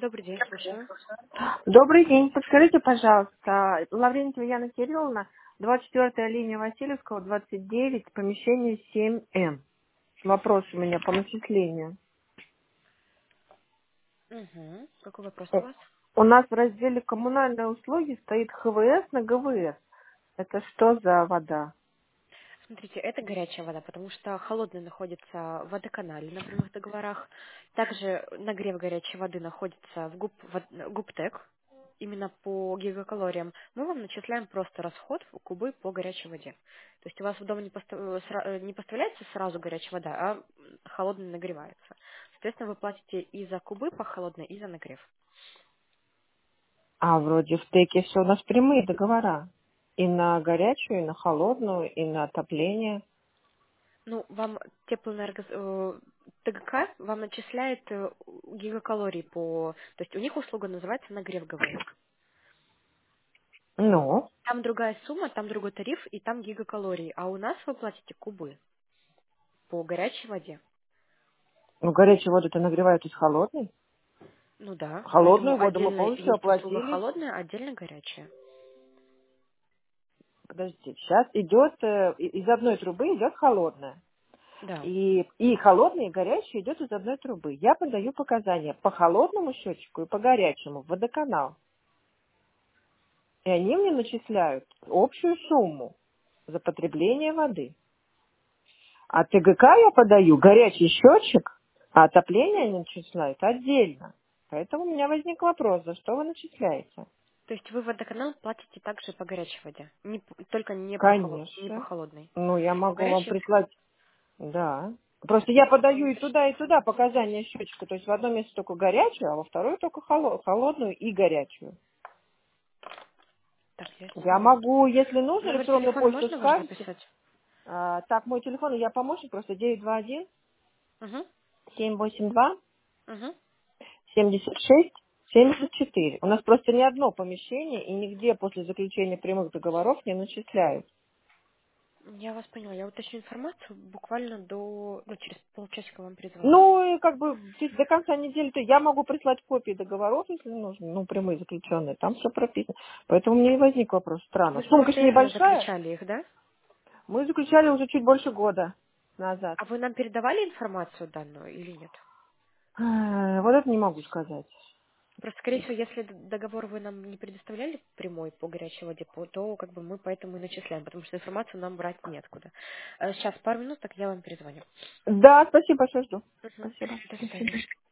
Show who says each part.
Speaker 1: Добрый день, слушаю.
Speaker 2: Добрый день. Подскажите, пожалуйста, Лаврентьева Яна Кирилловна, 24-я линия Васильевского, 29, помещение 7М. Вопрос у меня по начислению.
Speaker 1: Угу. Какой вопрос у
Speaker 2: Э,
Speaker 1: вас?
Speaker 2: У нас в разделе коммунальные услуги стоит ХВС на ГВС. Это что за вода?
Speaker 1: Смотрите, это горячая вода, потому что холодная находится в водоканале на прямых договорах. Также нагрев горячей воды находится в ГУПТЭК, именно по гигакалориям. Мы вам начисляем просто расход в кубы по горячей воде. То есть у вас в дом не поставляется сразу горячая вода, а холодная нагревается. Соответственно, вы платите и за кубы по холодной, и за нагрев.
Speaker 2: А вроде в ТЭКе все у нас прямые договора. И на горячую, и на холодную, и на отопление.
Speaker 1: Ну, вам ТГК вам начисляет гигакалорий по... То есть у них услуга называется нагрев ГВС.
Speaker 2: Ну,
Speaker 1: Там другая сумма, там другой тариф, и там гигакалории. А у нас вы платите кубы по горячей воде.
Speaker 2: ну горячую воду-то нагревают из холодной.
Speaker 1: Ну да, поэтому
Speaker 2: Холодную воду мы
Speaker 1: отдельно
Speaker 2: полностью
Speaker 1: есть услуга
Speaker 2: оплатили.
Speaker 1: холодная, отдельно горячая.
Speaker 2: Подождите, сейчас идет из одной трубы идет холодная.
Speaker 1: Да.
Speaker 2: И холодная, и горячая идет из одной трубы. Я подаю показания по холодному счетчику и по горячему в водоканал. И они мне начисляют общую сумму за потребление воды. А ТГК я подаю горячий счетчик, а отопление они начисляют отдельно. Поэтому у меня возник вопрос, за что вы начисляете?
Speaker 1: То есть вы водоканал платите также по горячей воде, только не по
Speaker 2: Конечно.
Speaker 1: холодной.
Speaker 2: Ну, я
Speaker 1: По
Speaker 2: могу вам
Speaker 1: горячей
Speaker 2: прислать. Да. Просто я
Speaker 1: сейчас я
Speaker 2: подаю
Speaker 1: вам
Speaker 2: и туда показания счетчика. То есть в одном месте только горячую, а во второй только холодную и горячую.
Speaker 1: Так, я
Speaker 2: Я
Speaker 1: сейчас.
Speaker 2: могу, если нужно,
Speaker 1: Номер
Speaker 2: электронную
Speaker 1: телефона
Speaker 2: почту
Speaker 1: можно ваш
Speaker 2: скажете.
Speaker 1: записать?
Speaker 2: Так, мой телефон, я помощник, просто 921
Speaker 1: Угу.
Speaker 2: 782
Speaker 1: Угу.
Speaker 2: 76
Speaker 1: Угу.
Speaker 2: 74. У нас просто ни одно помещение и нигде после заключения прямых договоров не начисляют.
Speaker 1: Я вас поняла. Я уточню информацию буквально через полчасика вам перезвоню.
Speaker 2: Ну, и как бы до конца недели-то я могу прислать копии договоров, если нужно, ну, прямые заключенные, там все прописано. Поэтому мне и возник вопрос, странно.
Speaker 1: Вы
Speaker 2: Сумка же
Speaker 1: самостоятельно
Speaker 2: небольшая,
Speaker 1: заключали их, да?
Speaker 2: мы заключали уже чуть больше года назад.
Speaker 1: А вы нам передавали информацию данную или нет?
Speaker 2: Вот это не могу сказать.
Speaker 1: Просто, скорее всего, если договор вы нам не предоставляли прямой по горячей воде, то как бы мы поэтому и начисляем, потому что информацию нам брать неоткуда. Сейчас, пару минут, так я вам перезвоню.
Speaker 2: Да, спасибо большое, жду.
Speaker 1: Мгм.
Speaker 2: Спасибо.
Speaker 1: До
Speaker 2: До
Speaker 1: свидания.
Speaker 2: свидания.